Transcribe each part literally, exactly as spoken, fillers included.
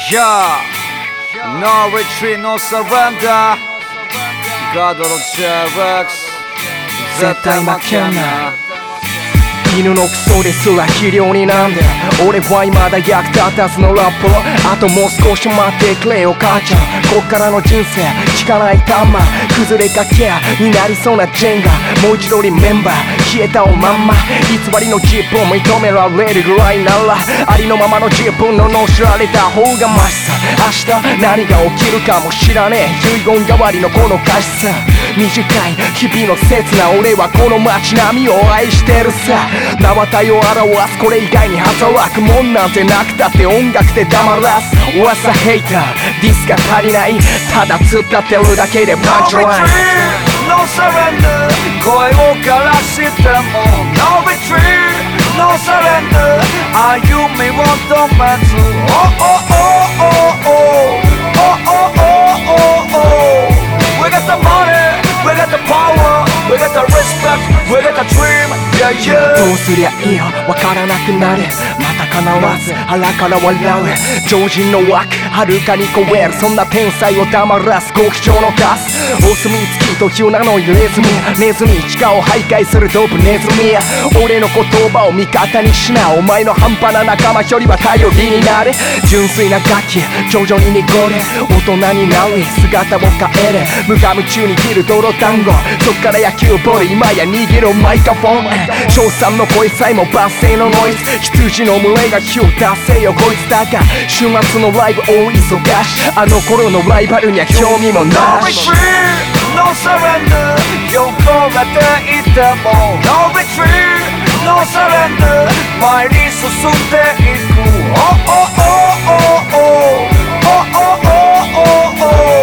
Yeah, no retreat, no surrender. God of J-Rex 絶対負けんな。 犬のクソですら肥料になんで俺は未だ役立たずのラップ。あともう少し待ってくれよ母ちゃん。こっからの人生聞かないタンマ崩れかけになりそうなジェンガ。もう一度リメンバー消えたおまんま。偽りの自分認められるぐらいならありのままの自分ののしられた方がマシさ。明日何が起きるかも知らねえ遺言代わりのこの歌詞さ。短い日々の切な俺はこの街並みを愛してるさ。名は体を表すこれ以外に働くもんなんてなくたって音楽で黙らす。噂ヘイターディスが足りない。ただ突っ立ってるだけでパンチライン No surrender 声を枯らしても No retreat No surrender 歩みを止めず Oh oh oh oh oh Oh oh oh oh oh We got the money We got the power We got the respect We got the dream Yeah yeah どうすりゃいいよわからなくなる。また必ず腹から笑う常人の枠はるかに超える。そんな天才を黙らす極上のカス。お墨付きと急なのにネズミネズミ地下を徘徊するドープネズミ。俺の言葉を味方にしな。お前の半端な仲間よりは頼りになれ。純粋な楽器徐々に濁れ大人になり姿を変えれ。無我夢中に切る泥団子そっから野球ボール今や握るマイクロフォン。称賛の声さえも罵声のノイズ羊の群れがヒュー出せよこいつだが週末のライブ大忙し。あの頃のライバルには興味もなし。 No retreat No surrender 横がていても No retreat No surrender 前に進んでいく Oh oh oh oh oh Oh oh oh oh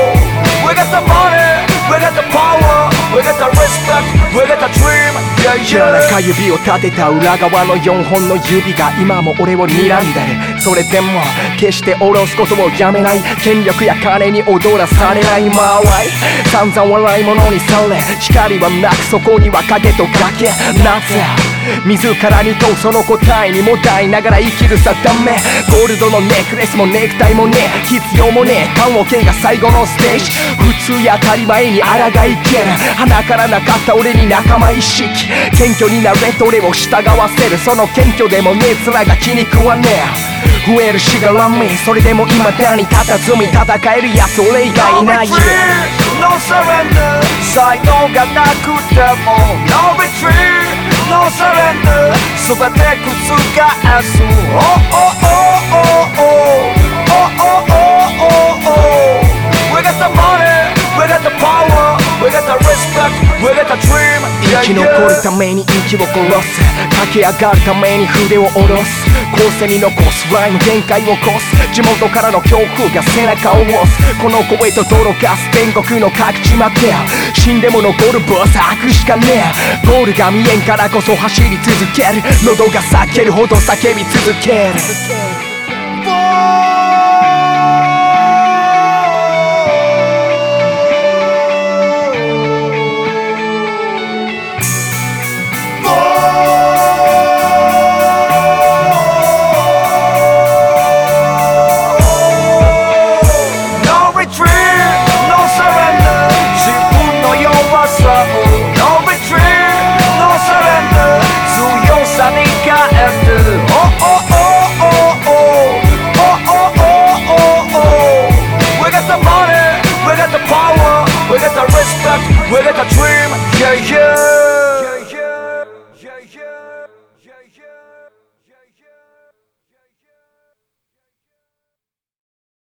oh We got the money We got the power We got the respect We got the dream Yeah 中指を立てた裏側のよんほんの指が今も俺を睨んでる。それでも決して下ろすことをやめない。権力や金に踊らされない間合い散々笑い物にされ光はなくそこには影と崖。なぜ自らに問うその答えにもたいながら生きるさダメ。ゴールドのネックレスもネクタイもねえ必要もねえ棺桶が最後のステージ。普通や当たり前に抗いける鼻からなかった俺に仲間意識。謙虚になれと俺を従わせる。その謙虚でもねえ面が気に食わねえ。増えるしがらみそれでも未だに佇み戦えるやつ俺以外いない。 No retreat No surrender 才能がなくても No retreat No surrender 全て覆す Oh oh oh oh oh Oh oh oh oh oh We got the money We got the power We got the respect We got the dream 生き残るために息を殺す駆け上がるために筆を下ろす後世に残すライム限界を越す地元からの強風が背中を押すこの声と泥かす天国の各地まで死んでも残るブス吐くしかねえゴールが見えんからこそ走り続ける喉が裂けるほど叫び続けるWe got the power, we got the respect, we got the dream, yeah, yeah.